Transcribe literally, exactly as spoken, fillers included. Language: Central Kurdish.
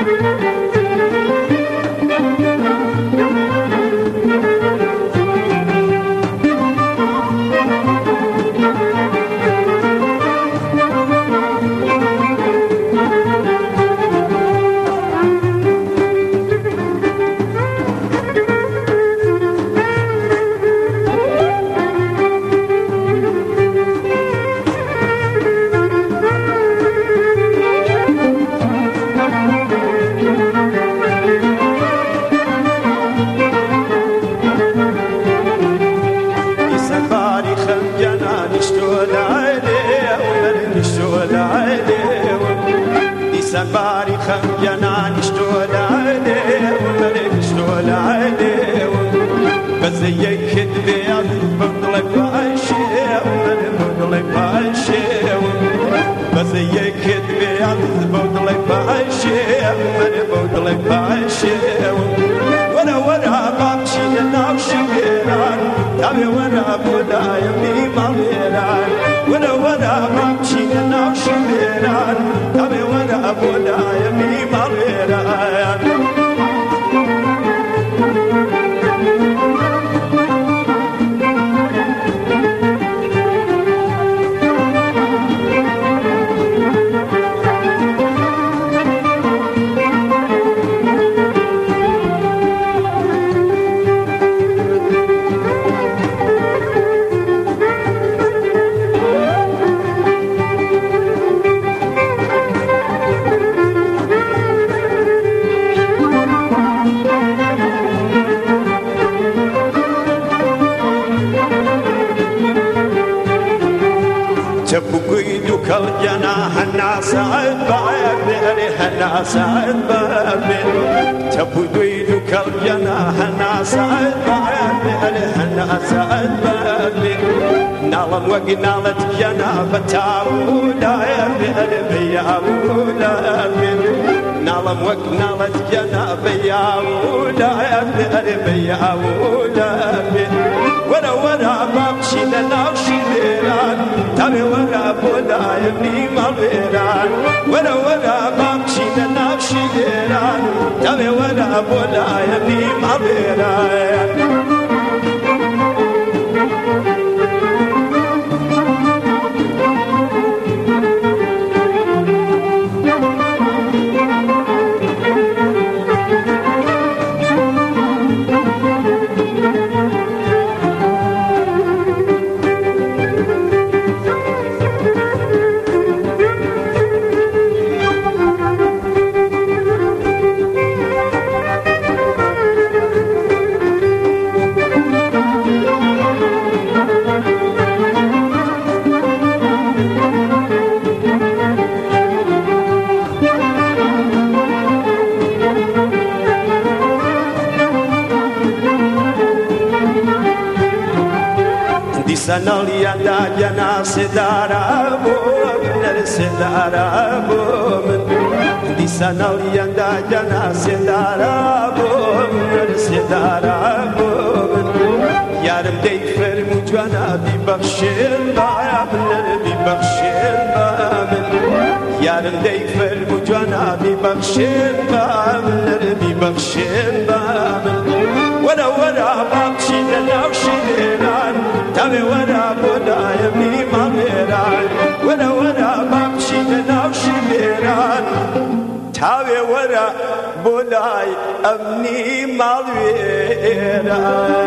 باري خم جنان اشتول عليه ومرق اشتول عليه بزي كدبي بطلق بعشي ومن بطلق بعشي بزي كدبي بطلق بعشي ومن بطلق بعشي وانا ورا بمشي نمشي غيران تابي ورا بودا يمي مغيران وانا ورا بمشي نمشي غيران تابي ورا بودا يمي مغيران تبقيدك الجناح الناس عبابي الناس عبابي تبقيدك الجناح الناس عبابي الناس عبابي نالم وقنالت جناب تاولا يا بي يا ولا نالم وقنالت جناب يا ولا يا بي يا ولا ولا ولا بمشي لنمشي ليران تابي ولا بودا يبني مغيران ولا ولا بمشي لنمشي ليران تابي ولا بودا يبني مغيران سناليا دا جنا سدارا بومن سدارا بومن دي سناليا دا جنا سدارا بومن سدارا بومن يارم دي فرمو جوانا بي بخشين بامن بي بخشين بامن يارم دي فرمو جوانا بي بخشين بامن بي بخشين بامن ولا ولا بمشي لنمشي ليران تابي ولا بودا يمي مغيران ولا ولا بمشي لنمشي ليران تابي ولا بودا أمني مغيران